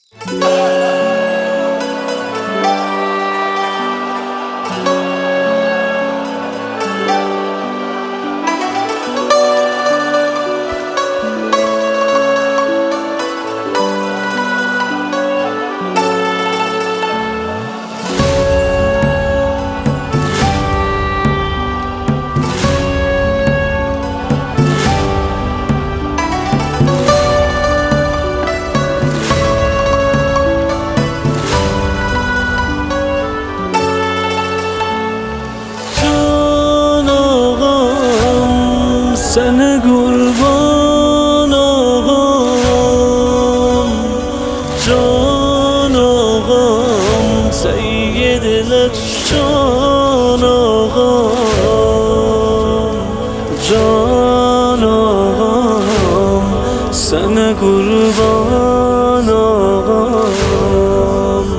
سن قربان آقام، جان آقام، سید لطشان آقام، جان آقام، سن قربان آقام،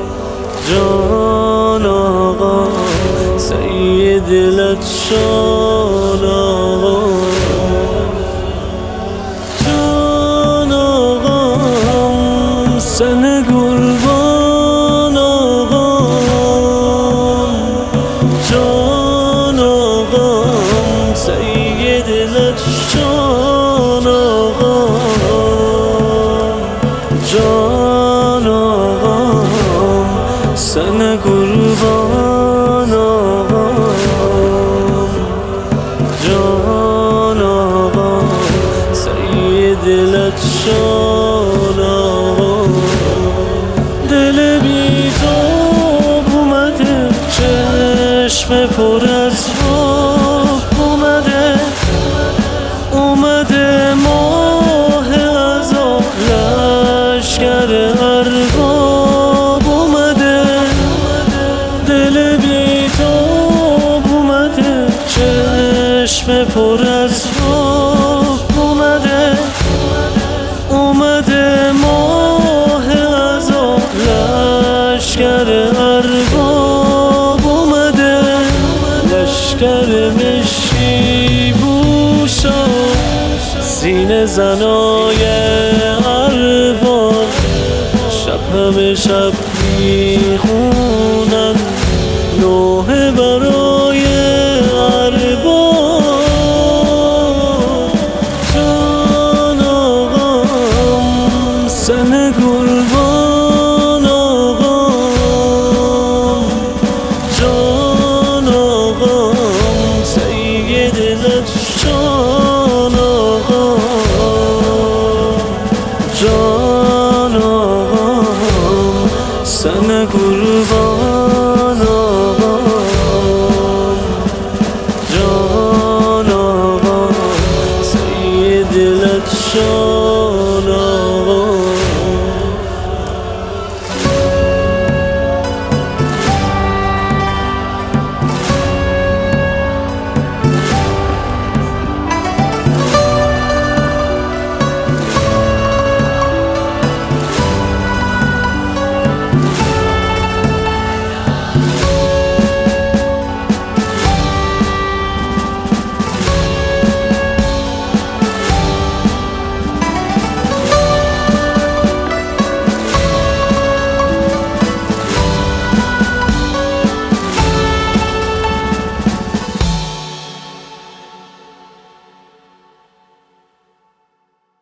جان آقام، سید لطشان آقام. سن قربان آقام، جان آقام، سید لطشان آقام، جان آقام، سن قربان آقام، جان آقام، سید لطشان آقام. دل بی‌تاب اومده، چشم پر از آب اومده، اومده ماه عذاب، لشکر ارباب اومده. دل بی‌تاب اومده، چشم پر از آب اومده، اومده ماه عذاب، لشکر ارباب اومده. لشکر مشکی بوشا، سینه زنای ارباب، شب همه شب میخونن نوحه برای ارباب. جان آقام، سن قربان آقام، جان آقام، سید لطشان آقام، جان آقام، سن قربان آقام، جان آقام، سید لطشان